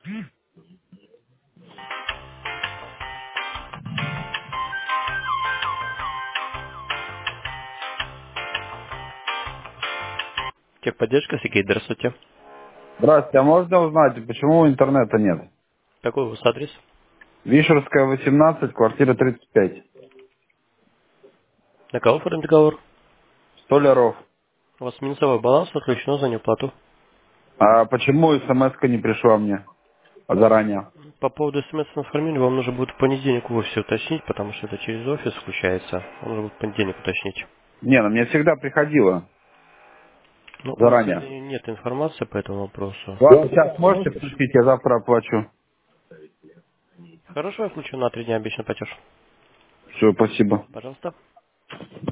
Техподдержка, Сергей, здравствуйте. Здравствуйте, а можно узнать, почему интернета нет? Какой у вас адрес? Вишерская, 18, квартира 35. На кого оформлен договор? Столяров. У вас минусовой баланс отключено за неуплату. А почему смс-ка не пришла мне заранее? По поводу смс-информирования вам нужно будет в понедельник в офисе уточнить, потому что это через офис включается. Вам нужно будет в понедельник уточнить. Не, ну мне всегда приходило Ну, у нас заранее. сегодня нет информации по этому вопросу. Ладно, сейчас можете включить, я завтра оплачу. Хорошо, я включу на 3 дня обещанный платеж. Все, спасибо. Пожалуйста.